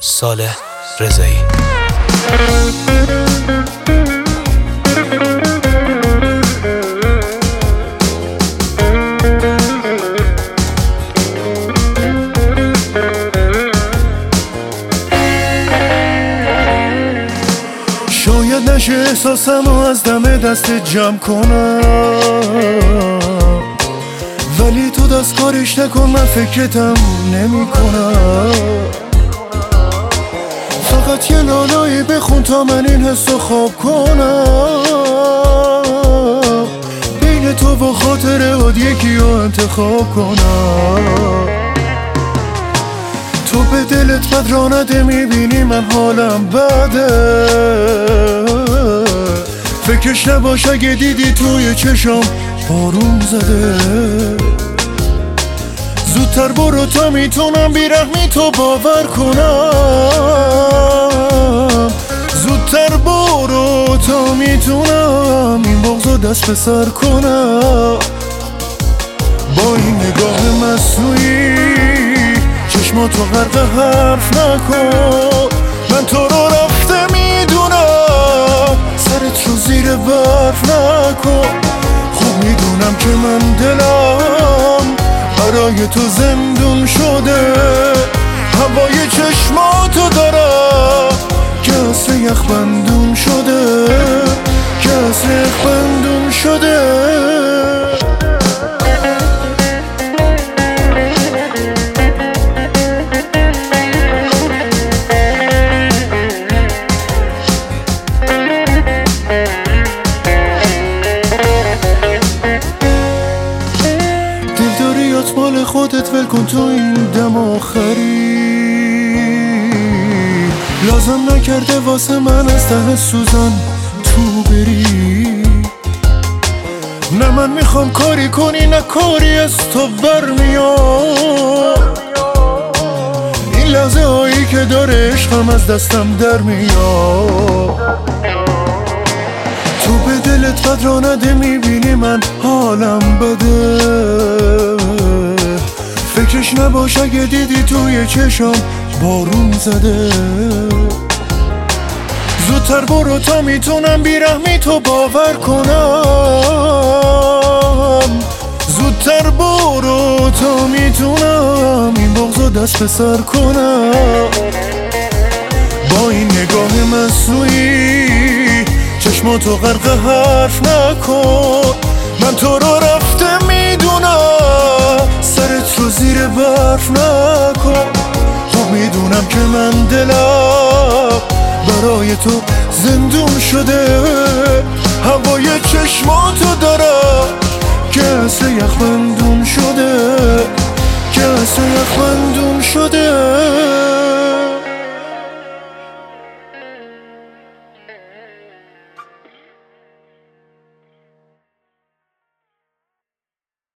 صالح رضایی. شاید نشه احساسم رو از دم دست جمع کنم، ولی تو دست کارش نکن، من فکرتم نمی کنم. فقط یه لالایی بخون تا من این حسو خواب کنم، بین تو و خاطرات یکی رو انتخاب کنم. تو به دلت بد را نده، میبینی من حالم بده، فکرش نباش اگه دیدی توی چشم بارون زده. زودتر برو تا میتونم بیرحمی تو باور کنم، زودتر برو تا میتونم این بغضو دست به سر کنم. با این نگاه مصنوعی چشماتو غرق حرف نکن، من تو رو رفته میدونم، سرت رو زیر برف نکن. خوب میدونم که من دلم برای تو زندون شده، هوای چشماتو دارم که اصل یخ بندون شده، که اصل یخ بندون شده. مال خودت ول کن تو این دم آخری، لازم نکرده واسه من از ته سوزن تو بری. نه من میخوام کاری کنی نه کاری از تو برمیاد، این لحظه هایی که داره عشقم از دستم در میاد. تو به دلت بد را نده، میبینی من حالم بده، فکرش نباش اگه دیدی توی چشم بارون زده. زودتر برو تا میتونم بیرحمی تو باور کنم، زودتر برو تا میتونم این بغضو دست به سر کنم. با این نگاه مصنوعی چشماتو غرق حرف نکن، من تو رو رفته میدونم، سرت رو زیر برف نکن. خوب میدونم که من دلم برای تو زندون شده، هوای چشماتو دارم که اصل یخ بندون شده، که اصل یخ بندون شده.